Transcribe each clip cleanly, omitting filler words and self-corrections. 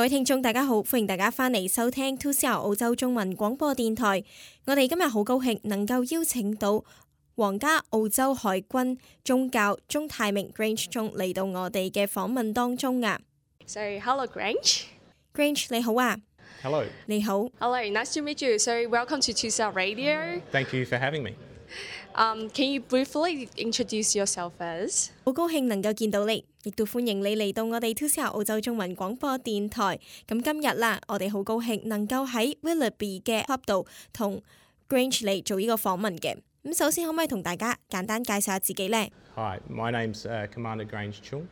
位聽眾大家好，歡迎大家返嚟收聽 2CR 澳洲中文廣播電台。我哋今日好高興能夠邀請到皇家澳洲海軍中校鐘泰明 Grange 中嚟到我哋嘅訪問當中啊。 So, hello Grange. Grange 你好啊。 Hello. 你好。 Hello, nice to meet you. So, welcome to 2CR Radio. Thank you for having me. Can you briefly introduce yourself first? 好高興能夠見到你，亦都歡迎你嚟到我哋 2CR 澳洲中文廣播電台。咁今日啦，我哋好高興能夠喺 Willoughby 嘅 Club 度同 Grange 嚟做呢個訪問嘅。咁首先可唔可以同大家簡單介紹下自己呢？ Hi, my name's Commander Grange Chung.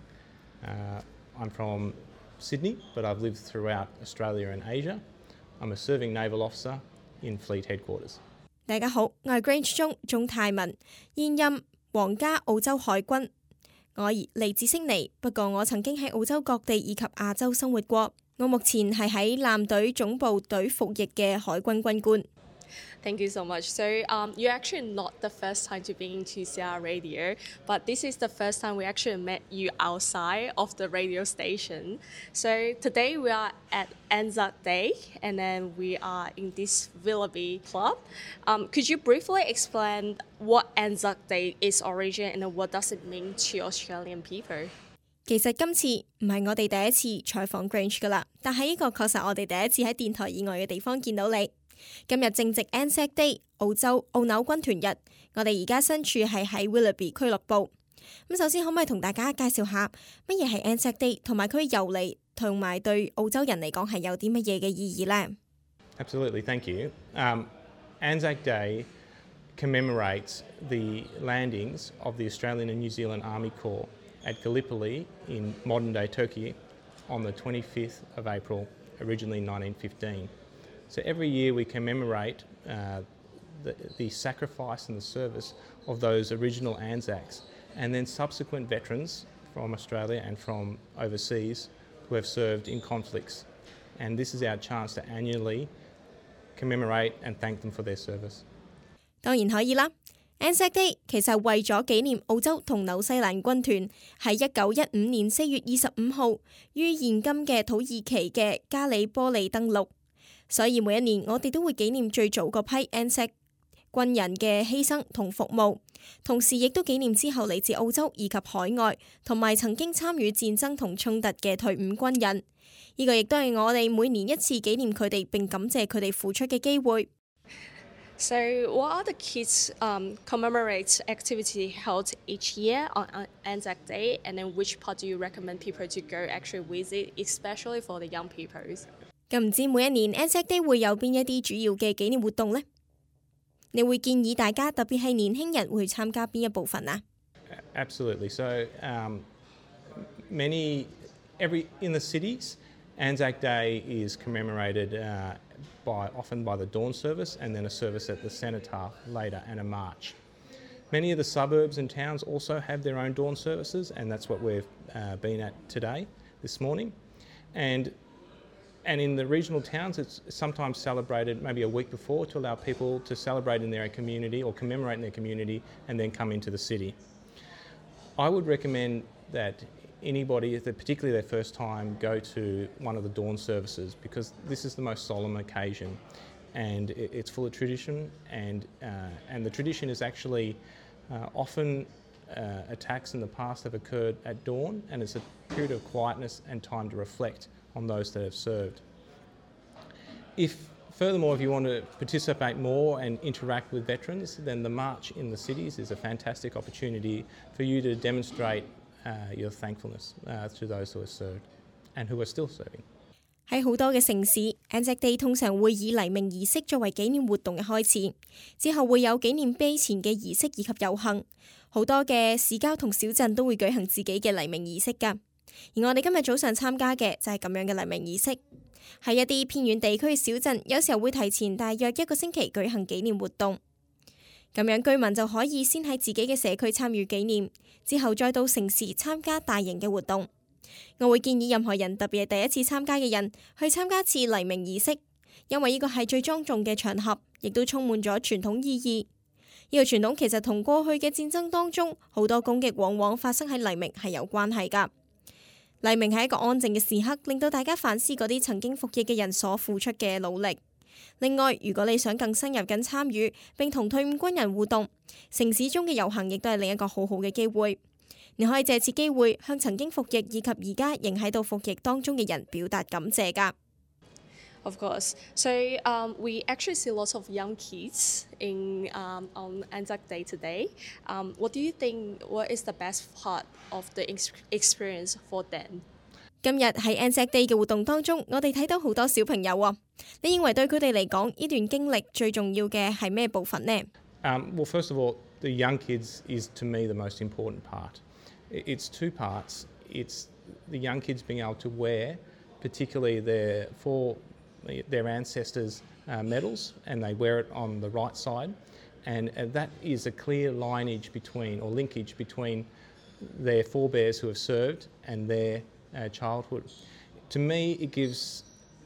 I'm from Sydney, but I've lived throughout Australia and Asia. I'm a serving naval officer in Fleet Headquarters. 大家好，我係 Grange 鐘泰文，現任皇家澳洲海軍。我嚟自悉尼，不過我曾經喺澳洲各地以及亞洲生活過。我目前係喺艦隊總部隊服役嘅海軍軍官。 Thank you so much. So, you're actually not the first time to be in 2CR Radio, but this is the first time we actually met you outside of the radio station. So, today we are at Anzac Day, and then we are in this Willoughby Club. Could you briefly explain what Anzac Day is origin and what does it mean to Australian people? 其實今次唔係我哋第一次採訪 Grange 噶啦，但係呢個確實我哋第一次喺電台以外嘅地方見到你。今日正值 Anzac Day 澳洲澳紐軍團日，我哋而家身處係喺 Willoughby 俱樂部。咁首先可唔可以同大家介紹下乜嘢係 Anzac Day， 同埋佢由嚟同埋對澳洲人嚟講係有啲乜嘢嘅意義呢？ Absolutely, thank you. Anzac Day commemorates the landings of the Australian and New Zealand Army Corps at Gallipoli in modern-day Turkey on the 25th of April, originally 1915. So every year we commemorate the sacrifice and the service of those original Anzacs and then subsequent veterans from Australia and from overseas who have served in conflicts. And this is our chance to annually commemorate and thank them for their service. 當然可以啦。Anzac Day 其實係為咗紀念澳洲同紐西蘭軍團喺1915年4月25號於現今嘅土耳其嘅加里波利登陸，所以每一年我哋都會紀念最早嗰批 Anzac 軍人嘅犧牲同服務，同時亦都紀念之後嚟自澳洲以及海外同埋曾經參與戰爭同衝突嘅退伍軍人。呢個亦都係我哋每年一次紀念佢哋並感謝佢哋付出嘅機會。 So, what are the kids commemorate activity held each year on Anzac Day, and then which part do you recommend people to go actually visit, especially for the young people? 咁唔知每一年 Anzac Day 會有邊一啲主要嘅紀念活動呢？你會建議大家特別係年輕人會去參加邊一部分啊？ Absolutely. So in the cities, Anzac Day is commemorated often by the dawn service and then a service at the cenotaph later and a march. Many of the suburbs and towns also have their own dawn services, and that's what we've been at today, this morning. And in the regional towns, it's sometimes celebrated maybe a week before to allow people to celebrate in their community or commemorate in their community and then come into the city. I would recommend that anybody, particularly their first time, go to one of the dawn services because this is the most solemn occasion and it's full of tradition and the tradition is actually often attacks in the past have occurred at dawn and it's a period of quietness and time to reflect on those that have served. Furthermore, if you want to participate more and interact with veterans, then the march in the cities is a fantastic opportunity for you to demonstrate your thankfulness to those who have served and who are still serving. 喺好多嘅城市 ，Anzac Day 通常會以黎明儀式作為紀念活動嘅開始，之後會有紀念碑前嘅儀式以及遊行。好多嘅市郊同小鎮都會舉行自己嘅黎明儀式㗎。而我哋今日早上參加嘅就係咁樣嘅黎明儀式。喺一啲偏遠地區嘅小鎮，有時候會提前大約1個星期舉行紀念活動。咁樣居民就可以先喺自己嘅社區參與紀念，之後再到城市參加大型嘅活動。我會建議任何人，特別係第一次參加嘅人，去參加次黎明儀式，因為呢個係最莊重嘅場合，亦都充滿咗傳統意義。呢個傳統其實同過去嘅戰爭當中好多攻擊往往發生喺黎明係有關係㗎。 黎明係一個安靜嘅時刻，令到大家反思嗰啲曾經服役嘅人所付出嘅努力。另外，如果你想更深入咁參與並同退伍軍人互動，城市中嘅遊行亦都係另一個好好嘅機會。你可以借此機會向曾經服役以及而家仍喺度服役當中嘅人表達感謝㗎。 Of course. So we actually see lots of young kids on Anzac Day today. What do you think? What is the best part of the experience for them? 今日喺 Anzac Day 嘅活動當中，我哋睇到好多小朋友喎。你認為對佢哋嚟講，呢段經歷最重要嘅係咩部分呢？ Well, first of all, the young kids is to me the most important part. It's two parts. It's the young kids being able to wear, particularly their ancestors' medals, and they wear it on the right side, and that is a clear linkage between their forebears who have served and their childhood. To me, it gives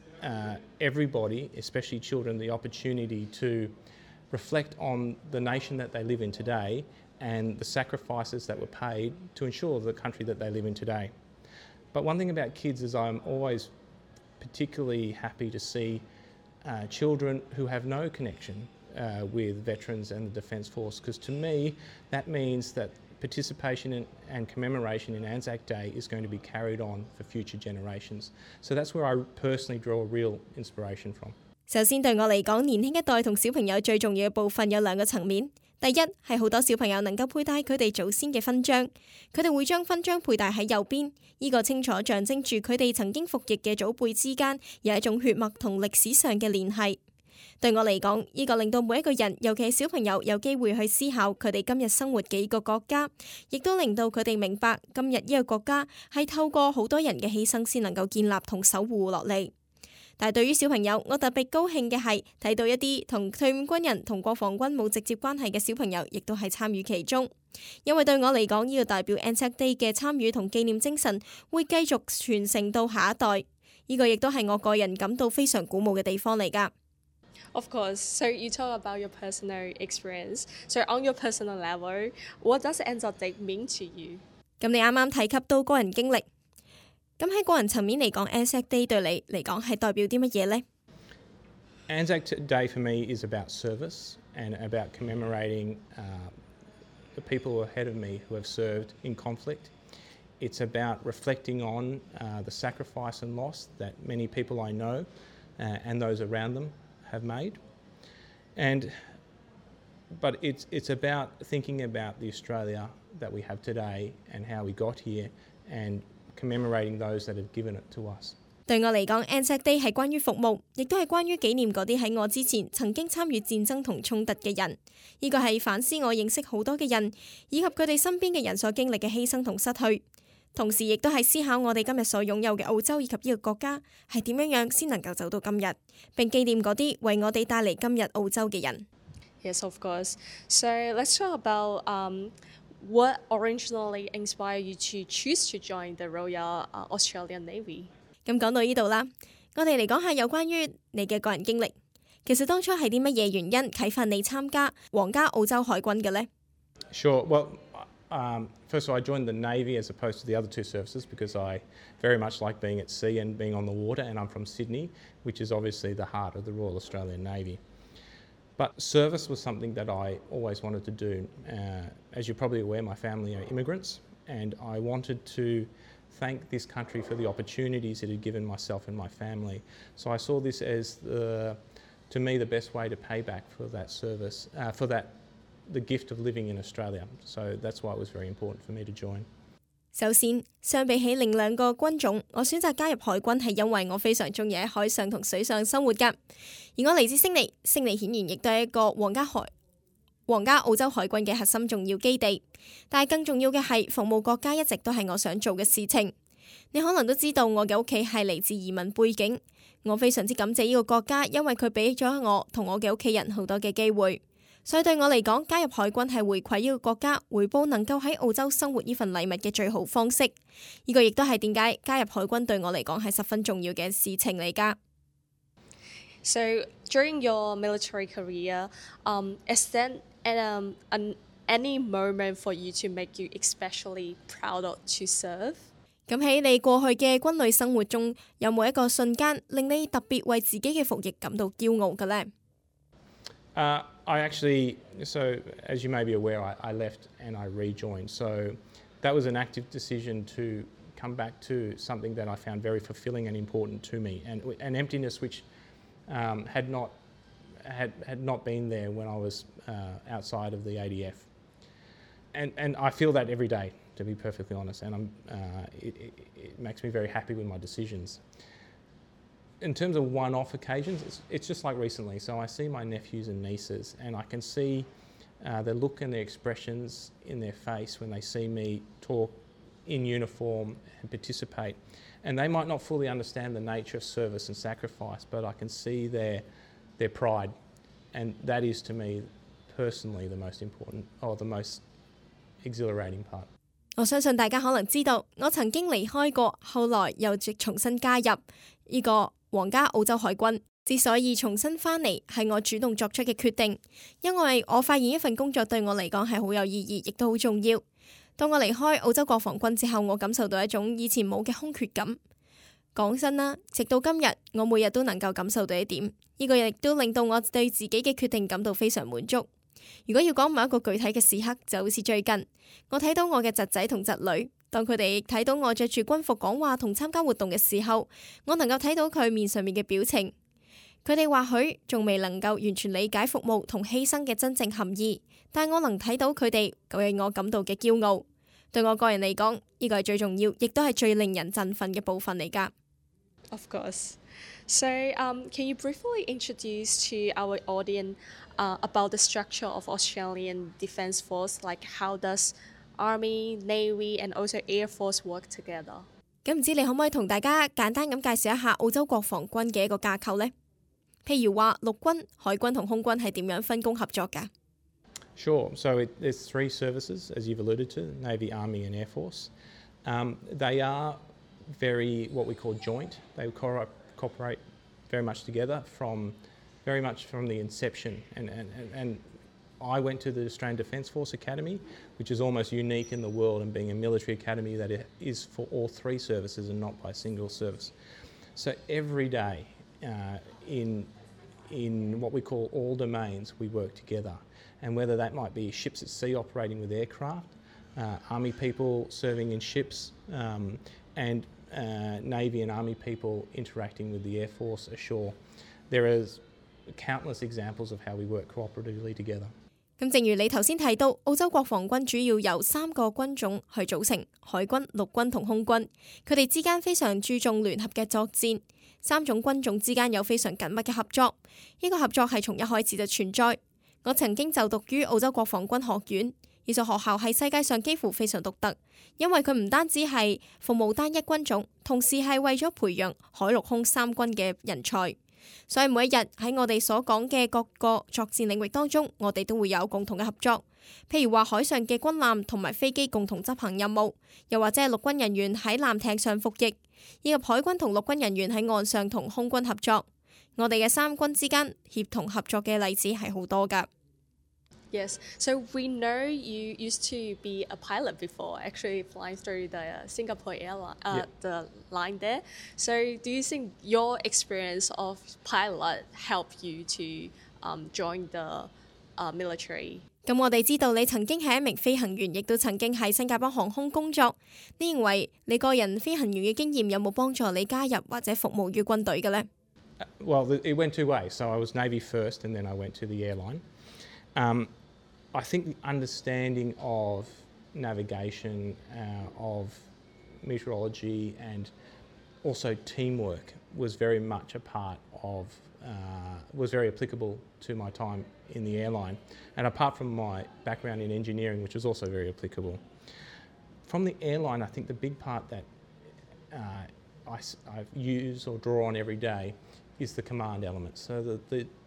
everybody, especially children, the opportunity to reflect on the nation that they live in today and the sacrifices that were paid to ensure the country that they live in today. But one thing about kids is I'm always particularly happy to see children who have no connection with veterans and the Defence Force, because to me that means that participation and commemoration in Anzac Day is going to be carried on for future generations. So that's where I personally draw real inspiration from. 首先對我嚟講，年輕一代同小朋友最重要嘅部分有兩個層面。第一係好多小朋友能夠佩戴佢哋祖先嘅勳章，佢哋會將勳章佩戴喺右邊，呢個清楚象徵住佢哋曾經服役嘅祖輩之間有一種血脈同歷史上嘅聯繫。對我嚟講，呢個令到每一個人，尤其係小朋友，有機會去思考佢哋今日生活幾個國家，亦都令到佢哋明白今日呢個國家係透過好多人嘅犧牲先能夠建立同守護落嚟。但係對於小朋友，我特別高興嘅係睇到一啲同退伍軍人同國防軍冇直接關係嘅小朋友，亦都係參與其中。因為對我嚟講，呢個代表 Anzac Day 嘅參與同紀念精神會繼續傳承到下一代。呢個亦都係我個人感到非常鼓舞嘅地方嚟㗎。 Of course. So you talk about your personal experience. So on your personal level, what does Anzac Day mean to you? 咁你啱啱提及到個人經歷。咁喺個人層面嚟講 ，Anzac Day 對你嚟講係代表啲乜嘢呢？ Anzac Day for me is about service and about commemorating the people ahead of me who have served in conflict. It's about reflecting on the sacrifice and loss that many people I know and those around them have made. But it's about thinking about the Australia that we have today and how we got here and commemorating those that have given it to us. 對我嚟講 ，Anzac Day 係關於服務，亦都係關於紀念嗰啲喺我之前曾經參與戰爭同衝突嘅人。呢個係反思我認識好多嘅人，以及佢哋身邊嘅人所經歷嘅犧牲同失去。同時，亦都係思考我哋今日所擁有嘅澳洲以及呢個國家係點樣先能夠走到今日，並紀念嗰啲為我哋帶嚟今日澳洲嘅人。 Yes, of course. So let's talk about what originally inspired you to choose to join the Royal Australian Navy? 咁講到呢度啦，我哋嚟講下有關於你嘅個人經歷。其實當初係啲乜嘢原因啟發你參加皇家澳洲海軍嘅呢？ Sure. Well, first of all, I joined the Navy as opposed to the other two services because I very much like being at sea and being on the water, and I'm from Sydney, which is obviously the heart of the Royal Australian Navy. But service was something that I always wanted to do. As you're probably aware, my family are immigrants, and I wanted to thank this country for the opportunities it had given myself and my family. So I saw this as, to me, the best way to pay back for that service, the gift of living in Australia. So that's why it was very important for me to join. 首先，相比起另兩個軍種，我選擇加入海軍係因為我非常中意喺海上同水上生活㗎。而我嚟自悉尼，悉尼顯然亦都係一個皇家澳洲海軍嘅核心重要基地。但係更重要嘅係，服務國家一直都係我想做嘅事情。你可能都知道我嘅屋企係嚟自移民背景，我非常之感謝呢個國家，因為佢俾咗我同我嘅屋企人好多嘅機會。所以對我嚟講，加入海軍係回饋呢個國家，回報能夠喺澳洲生活呢份禮物嘅最好方式。呢個亦都係點解加入海軍對我嚟講係十分重要嘅事情嚟㗎。 So during your military career, is there any moment for you to make you especially proud of to serve? 咁喺你過去嘅軍旅生活中，有冇一個瞬間令你特別為自己嘅服役感到驕傲嘅呢？ I actually, so as you may be aware, I left and I rejoined. So that was an active decision to come back to something that I found very fulfilling and important to me, and an emptiness which had not been there when I was outside of the ADF. And I feel that every day, to be perfectly honest, and it makes me very happy with my decisions. In terms of one-off occasions, it's just like recently. So I see my nephews and nieces, and I can see the look and the expressions in their face when they see me talk in uniform and participate. And they might not fully understand the nature of service and sacrifice, but I can see their pride, and that is to me personally the most important or the most exhilarating part. 我相信大家可能知道，我曾經離開過，後來又重新加入呢個皇家澳洲海軍。之所以重新返嚟，係我主動作出嘅決定，因為我發現一份工作對我嚟講係好有意義，亦都好重要。當我離開澳洲國防軍之後，我感受到一種以前冇嘅空缺感。講真啦，直到今日，我每日都能夠感受到一點，呢個亦都令到我對自己嘅決定感到非常滿足。如果要講某一個具體嘅時刻，就好似最近，我睇到我嘅侄仔同侄女，當佢哋睇到我着住軍服講話同參加活動嘅時候，我能夠睇到佢面上面嘅表情。佢哋或許仲未能夠完全理解服務同犧牲嘅真正含義，但我能睇到佢哋為我感到嘅驕傲。對我個人嚟講，呢個係最重要，亦都係最令人振奮嘅部分嚟㗎。 Of course. So, can you briefly introduce to our audience about the structure of Australian Defence Force? Like, how does Army, Navy, and also Air Force work together? 咁唔知你可唔可以同大家簡單咁介紹一下澳洲國防軍嘅一個架構呢？譬如話陸軍、海軍同空軍係點樣分工合作㗎？ Sure. So there's three services, as you've alluded to: Navy, Army, and Air Force. They are very what we call joint. They cooperate very much together very much from the inception. And I went to the Australian Defence Force Academy, which is almost unique in the world in being a military academy that is for all three services and not by a single service. So every day in what we call all domains, we work together. And whether that might be ships at sea operating with aircraft, Army people serving in ships, and Navy and Army people interacting with the Air Force ashore. There is countless examples of how we work cooperatively together. 咁正如你頭先提到，澳洲國防軍主要由3個軍種去組成，海軍、陸軍同空軍。佢哋之間非常注重聯合嘅作戰，3種軍種之間有非常緊密嘅合作。呢個合作係從一開始就存在。我曾經就讀於澳洲國防軍學院，呢所學校喺世界上幾乎非常獨特，因為佢唔單止係服務單一軍種，同時係為咗培養海陸空三軍嘅人才。所以每一日喺我哋所講嘅各個作戰領域當中，我哋都會有共同嘅合作。譬如話海上嘅軍艦同埋飛機共同執行任務，又或者係陸軍人員喺艦艇上服役，以及海軍同陸軍人員喺岸上同空軍合作。我哋嘅三軍之間協同合作嘅例子係好多㗎。 Yes, so we know you used to be a pilot before, actually flying through the Singapore airline, the line there. So do you think your experience of pilot helped you to join the military? 咁我哋知道你曾經係一名飛行員，亦都曾經喺新加坡航空工作。你認為你個人飛行員嘅經驗有冇幫助你加入或者服務於軍隊嘅呢？ Well, it went two ways. So I was Navy first, and then I went to the airline. I think the understanding of navigation, of meteorology, and also teamwork was very much a part of, was very applicable to my time in the airline. And apart from my background in engineering, which was also very applicable. From the airline, I think the big part that I use or draw on every day is the command element. So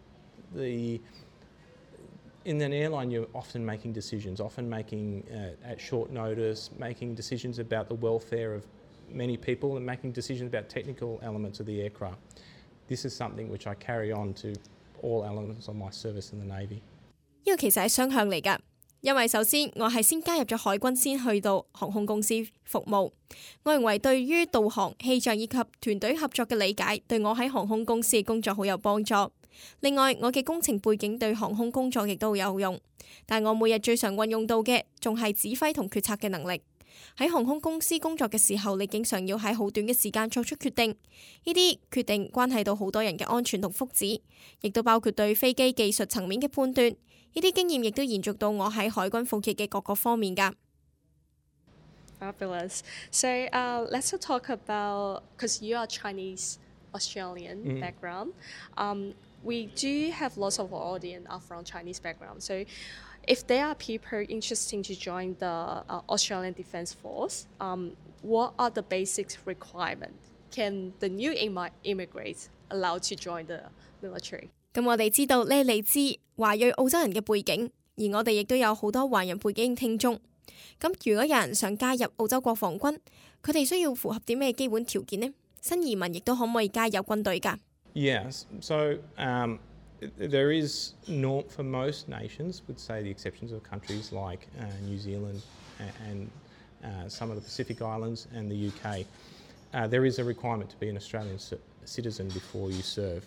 in an airline, you're often making decisions, at short notice, making decisions about the welfare of many people and making decisions about technical elements of the aircraft. This is something which I carry on to all elements of my service in the Navy. 呢個其實係雙向嚟㗎。 因為首先我係先加入咗海軍，先去到航空公司服務。我認為對於導航、氣象以及團隊合作嘅理解，對我喺航空公司嘅工作好有幫助。另外，我嘅工程背景對航空工作亦都好有用。但我每日最常運用到嘅，仲係指揮同決策嘅能力。喺航空公司工作嘅時候，你經常要喺好短嘅時間作出決定，呢啲決定關係到好多人嘅安全同福祉，亦都包括對飛機技術層面嘅判斷。呢啲經驗亦都延續到我喺海軍服役嘅各個方面㗎。 Fabulous. So let's talk about, because you are Chinese Australian background. We do have lots of our audience are from Chinese background. So if there are people interested to join the Australian Defence Force, what are the basic requirements? Can the new immigrants allowed to join the military? 咁我哋知道呢，嚟自華裔澳洲人嘅背景，而我哋亦都有好多華人背景聽眾。咁如果有人想加入澳洲國防軍，佢哋需要符合啲咩基本條件呢？新移民亦都可唔可以加入軍隊㗎？ Yes, so there is for most nations, would say the exceptions of countries like New Zealand and some of the Pacific Islands and the UK, there is a requirement to be an Australian citizen before you serve.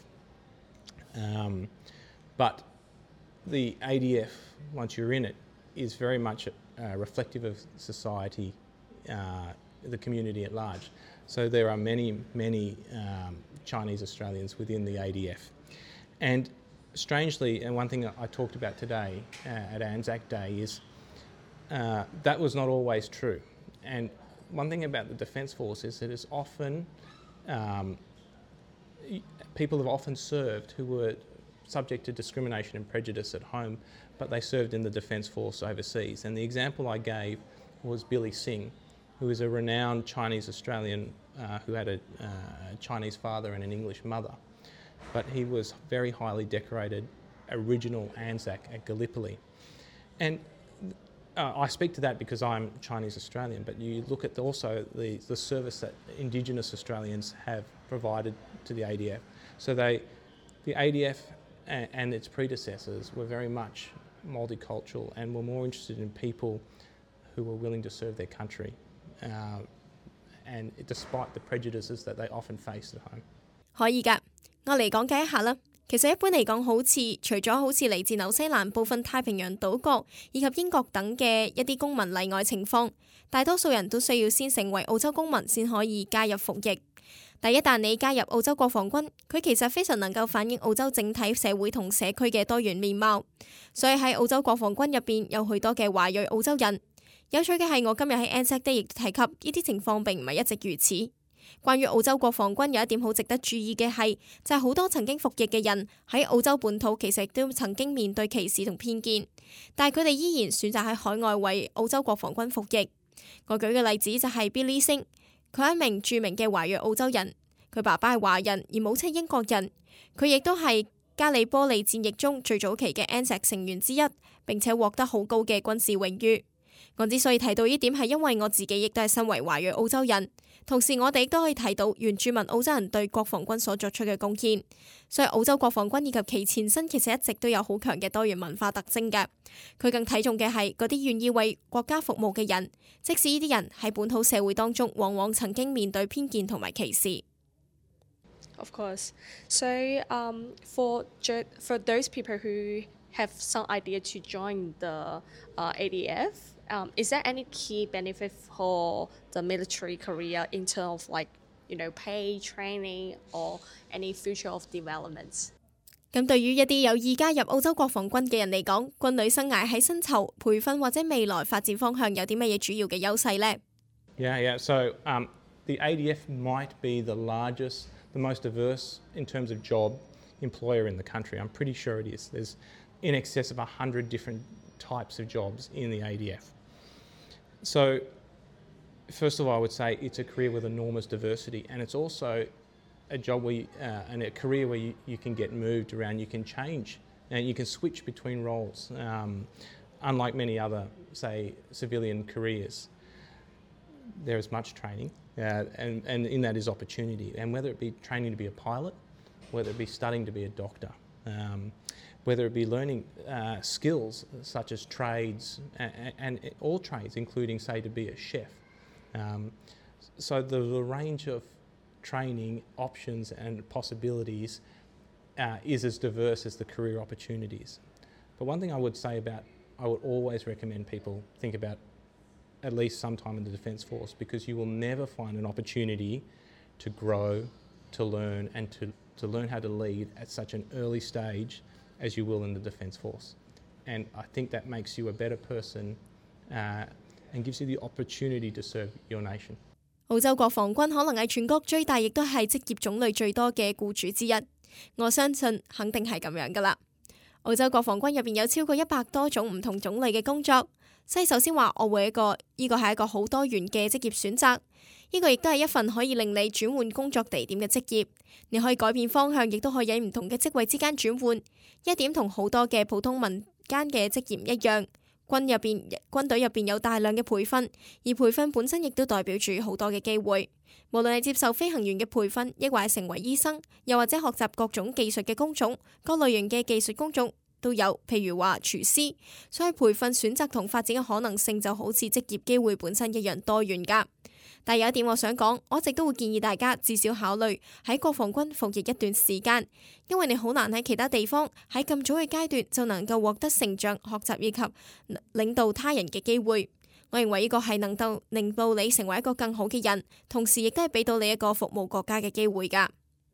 But the ADF, once you're in it, is very much reflective of society, the community at large. So there are many Chinese Australians within the ADF. And strangely, and one thing that I talked about today at Anzac Day is that was not always true. And one thing about the Defence Force is that it's often, people have often served who were subject to discrimination and prejudice at home, but they served in the Defence Force overseas. And the example I gave was Billy Singh, who is a renowned Chinese Australian who had a Chinese father and an English mother. But he was very highly decorated original Anzac at Gallipoli. And I speak to that because I'm Chinese Australian, but you look at also the service that Indigenous Australians have provided to the ADF. So the ADF and its predecessors were very much multicultural and were more interested in people who were willing to serve their country, and despite the prejudices that they often faced at home. 可以㗎，我嚟講解一下啦。其實一般嚟講，除咗好似嚟自紐西蘭部分太平洋島國以及英國等嘅一啲公民例外情況，大多數人都需要先成為澳洲公民先可以加入服役。但一旦你加入澳洲國防軍，佢其實非常能夠反映澳洲整體社會同社區嘅多元面貌。所以喺澳洲國防軍入邊有許多嘅華裔澳洲人。有趣嘅係，我今日喺 Anzac Day 亦提及呢啲情況並唔係一直如此。關於澳洲國防軍有一點好值得注意嘅係，就係好多曾經服役嘅人喺澳洲本土其實都曾經面對歧視同偏見，但係佢哋依然選擇喺海外為澳洲國防軍服役。我舉嘅例子就係 Billy Singh， 佢係一名著名嘅華裔澳洲人，佢爸爸係華人，而母親英國人，佢亦都係加里波利戰役中最早期嘅 Anzac 成員之一，並且獲得好高嘅軍事榮譽。我之所以提到呢點係因為我自己亦都係身為華裔澳洲人，同時我哋亦都可以睇到原住民澳洲人對國防軍所作出嘅貢獻。所以澳洲國防軍以及其前身其實一直都有好強嘅多元文化特徵嘅。佢更睇重嘅係嗰啲願意為國家服務嘅人，即使呢啲人喺本土社會當中往往曾經面對偏見同埋歧視。 Of course. So for those people who have some idea to join the ADF, is there any key benefit for the military career in terms of pay, training, or any future of developments? 咁對於一啲有意加入澳洲國防軍嘅人嚟講，軍旅生涯喺薪酬、培訓或者未來發展方向有啲乜嘢主要嘅優勢呢？ Yeah. So the ADF might be the largest, the most diverse in terms of job employer in the country. I'm pretty sure it is. There's in excess of 100 different types of jobs in the ADF. So first of all, I would say it's a career with enormous diversity, and it's also a job and a career where you can get moved around, you can change, and you can switch between roles, unlike many other, say, civilian careers. There is much training, and in that is opportunity, and whether it be training to be a pilot, whether it be studying to be a doctor, whether it be learning skills such as trades and all trades, including, say, to be a chef. So there's a range of training options and possibilities is as diverse as the career opportunities. But one thing I would always recommend people think about at least some time in the Defence Force, because you will never find an opportunity to grow, to learn and to learn how to lead at such an early stage as you will in the Defence Force. And I think that makes you a better person and gives you the opportunity to serve your nation. 澳洲國防軍可能係全國最大，亦都係職業種類最多嘅僱主之一。我相信肯定係咁樣噶啦。澳洲國防軍入邊有超過100多種唔同種類嘅工作。所以首先話我會呢個係一個好多元嘅職業選擇。呢個亦都係一份可以令你轉換工作地點嘅職業。你可以改變方向，亦都可以喺唔同嘅職位之間轉換。一點同好多嘅普通民間嘅職業唔一樣。軍隊入邊有大量嘅培訓，而培訓本身亦都代表住好多嘅機會。無論係接受飛行員嘅培訓，抑或係成為醫生，又或者學習各種技術嘅工種，各類型嘅技術工種都有，譬如話廚師。所以培訓選擇同發展嘅可能性就好似職業機會本身一樣多元㗎。但有一點我想講，我一直都會建議大家至少考慮喺國防軍服役一段時間，因為你好難喺其他地方喺咁早嘅階段就能夠獲得成長、學習以及領導他人嘅機會。我認為呢個係能夠令到你成為一個更好嘅人，同時亦都係俾到你一個服務國家嘅機會㗎。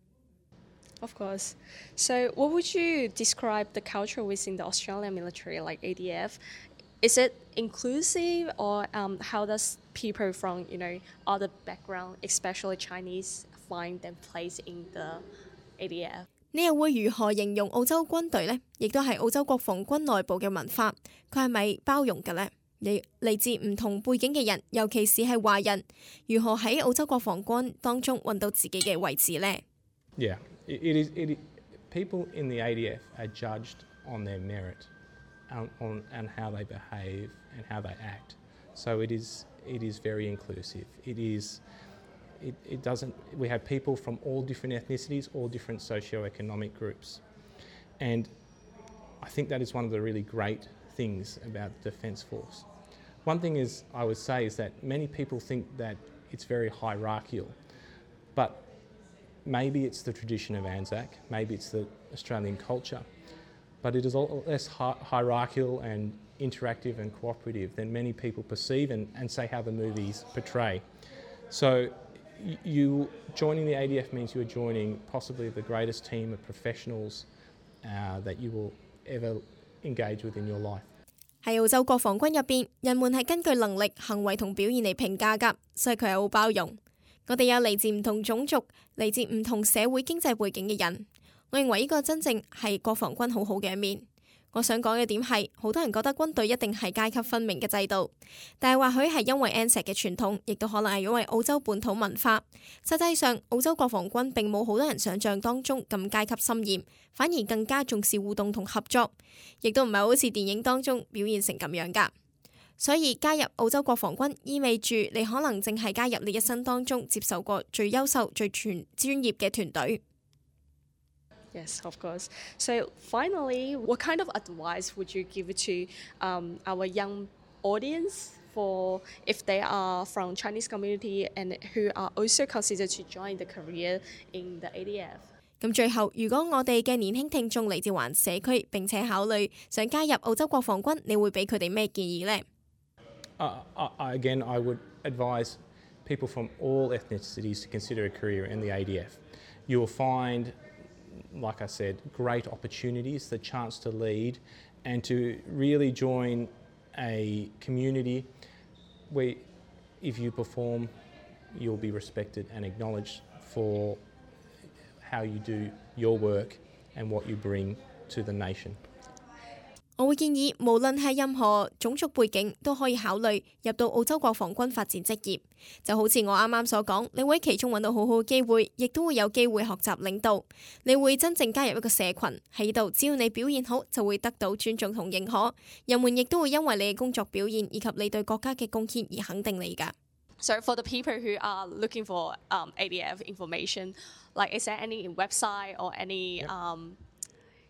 Of course. So, what would you describe the culture within the Australian military, like ADF? Is it inclusive, or how does people from other background, especially Chinese, find their place in the ADF? 你又會如何形容澳洲軍隊呢？亦都係澳洲國防軍內部嘅文化，佢係咪包容嘅呢？嚟自唔同背景嘅人，尤其是係華人，如何喺澳洲國防軍當中揾到自己嘅位置呢？ Yeah, people in the ADF are judged on their merit, on how they behave and how they act. So it is very inclusive. We have people from all different ethnicities, all different socio-economic groups. And I think that is one of the really great things about the Defence Force. One thing I would say is that many people think that it's very hierarchical, but maybe it's the tradition of Anzac, maybe it's the Australian culture, but it is less hierarchical and interactive and cooperative than many people perceive and say how the movies portray. So you joining the ADF means you're joining possibly the greatest team of professionals that you will ever engage with in your life. 喺澳洲國防軍入邊，人們係根據能力、行為同表現嚟評價㗎，所以佢係好包容。我哋有嚟自唔同種族、嚟自唔同社會經濟背景嘅人。我認為呢個真正係國防軍好好嘅一面。我想講嘅點係，好多人覺得軍隊一定係階級分明嘅制度，但係或許係因為 ANZAC 嘅傳統，亦都可能係因為澳洲本土文化。實際上，澳洲國防軍並冇好多人想象當中咁階級森嚴，反而更加重視互動同合作，亦都唔係好似電影當中表現成咁樣㗎。所以加入澳洲國防軍意味住你可能淨係加入你一生當中接受過最優秀、最專業嘅團隊。 Yes, of course. So finally, what kind of advice would you give to our young audience for if they are from Chinese community and who are also considered to join the career in the ADF? 咁最後，如果我哋嘅年輕聽眾嚟自環社區並且考慮想加入澳洲國防軍，你會俾佢哋咩建議呢？ Again, I would advise people from all ethnicities to consider a career in the ADF. You will find, like I said, great opportunities, the chance to lead and to really join a community where if you perform, you'll be respected and acknowledged for how you do your work and what you bring to the nation. 我會建議，無論係任何種族背景，都可以考慮入到澳洲國防軍發展職業。就好似我啱啱所講，你會喺其中揾到好好嘅機會，亦都會有機會學習領導。你會真正加入一個社群喺度，只要你表現好，就會得到尊重同認可。人們亦都會因為你嘅工作表現以及你對國家嘅貢獻而肯定你㗎。 So for the people who are looking for ADF information, like is there any website or any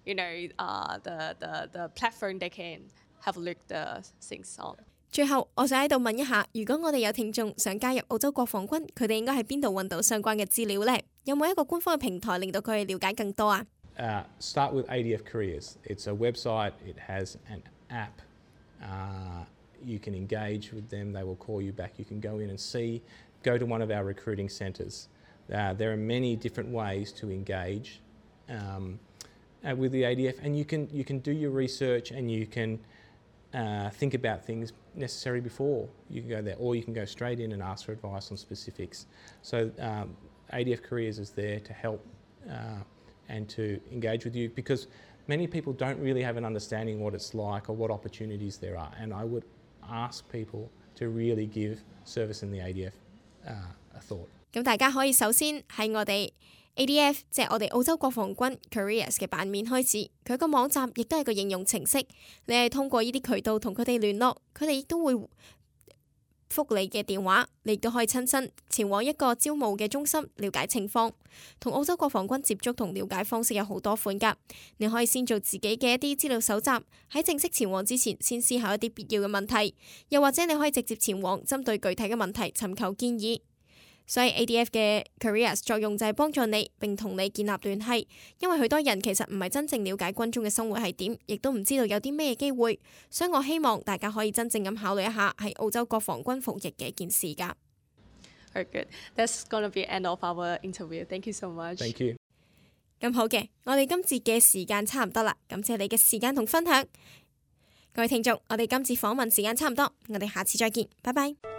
the platform they can have a look the things on. 最後，我想喺度問一下，如果我哋有聽眾想加入澳洲國防軍，佢哋應該喺邊度揾到相關嘅資料呢？有冇一個官方嘅平台令到佢哋了解更多啊 ？Start with ADF Careers. It's a website. It has an app. You can engage with them. They will call you back. You can go in and see. Go to one of our recruiting centres. There are many different ways to engage with the ADF, and you can do your research and you can think about things necessary before you can go there, or you can go straight in and ask for advice on specifics. So ADF Careers is there to help and to engage with you, because many people don't really have an understanding what it's like or what opportunities there are, and I would ask people to really give service in the ADF a thought. 咁大家可以首先喺我哋 ADF 即係我哋澳洲國防軍 Careers 嘅版面開始，佢個網站亦都係個應用程式，你係通過呢啲渠道同佢哋聯絡，佢哋亦都會覆你嘅電話，你亦都可以親身前往一個招募嘅中心了解情況。同澳洲國防軍接觸同了解方式有好多款㗎，你可以先做自己嘅一啲資料搜集，喺正式前往之前先思考一啲必要嘅問題，又或者你可以直接前往針對具體嘅問題尋求建議。所以 ADF 嘅 Careers 作用就係幫助你並同你建立聯繫，因為許多人其實唔係真正了解軍中嘅生活係點，亦都唔知道有啲咩機會，所以我希望大家可以真正咁考慮一下喺澳洲國防軍服役嘅一件事㗎。 Very good. That's gonna be end of our interview. Thank you so much. Thank you. 咁好嘅，我哋今次嘅時間差唔多啦，感謝你嘅時間同分享。各位聽眾，我哋今次訪問時間差唔多，我哋下次再見，拜拜。